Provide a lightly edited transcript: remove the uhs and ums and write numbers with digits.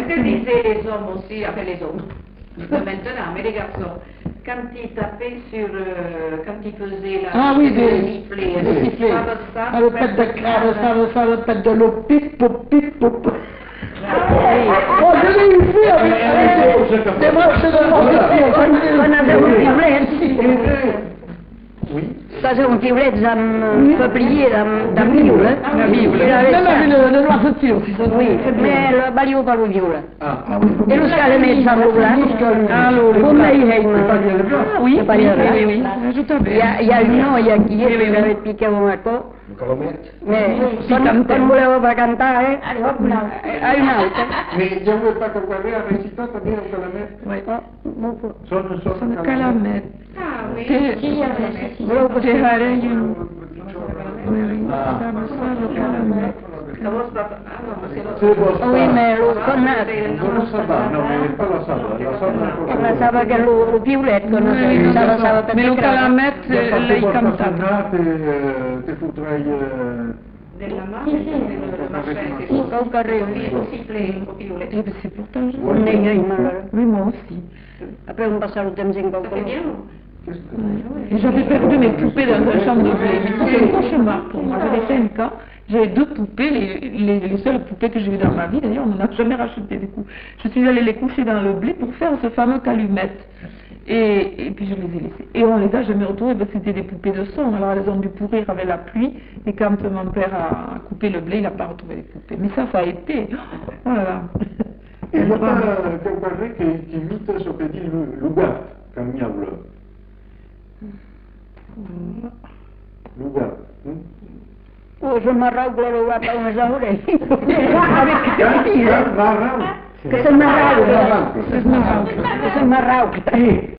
que disaient les hommes aussi, enfin les hommes, de maintenant, mais les garçons, quand ils tapaient sur, quand ils faisaient la... Ah oui, le sifflet, le sifflet. ça, Le pet de crâne, ça, le pet de l'eau, pip, pop, pip, pop. Oh, je l'ai eu fait avec des marches de On avait un piulet. Oui. Ça c'est un piulet d'un peuplier, d'un violet. Même avec le noir de tir, si ça. Oui, mais le baliou par le violet. Ah, Et le scalemé sans le blanc. Comme la Iheim. Oui, oui. Il y a une noia qui avait piqué un marco. le calomette. Mais quand volevo per cantare, hai un'altra. Mais je ne veux pas que vous avez un récitant también au calomette. Oui. Son Calamette. Ah oui, Te haré un... la voz papà, ah no, ma se lo... Oui, mais lo connato. Non, ça va, non, mais pas la saba. La saba Pensava che lo piulet conosceva per Mais le te calamette, lei cantava. Te fotrai... Della madre, del macete, Au carré. il sifflet, un piulet. Eh ben c'est pourtant... Un negno, alors. Oui, moi aussi. Après, on passe au temps en Ça fait bien. Et j'avais perdu mes poupées dans la chambre de blé. C'était un cauchemar pour moi. J'avais 5 ans. J'avais 2 poupées, les seules poupées que j'ai eues dans ma vie. D'ailleurs, on n'en a jamais racheté du coup. Je suis allée les coucher dans le blé pour faire ce fameux calumette. Et puis je les ai laissées. Et on les a jamais retrouvées parce que c'était des poupées de son. Alors elles ont dû pourrir avec la pluie. Et quand mon père a coupé le blé, il n'a pas retrouvé les poupées. Mais ça a été. Oh là là. Il n'y a pas quelqu'un qui imite ce que dit Lugar, comme diable. Lugar. Oh, je m'arracle le roi par mes oreilles. Marrão. Que se m'arracle. Que se m'arracle.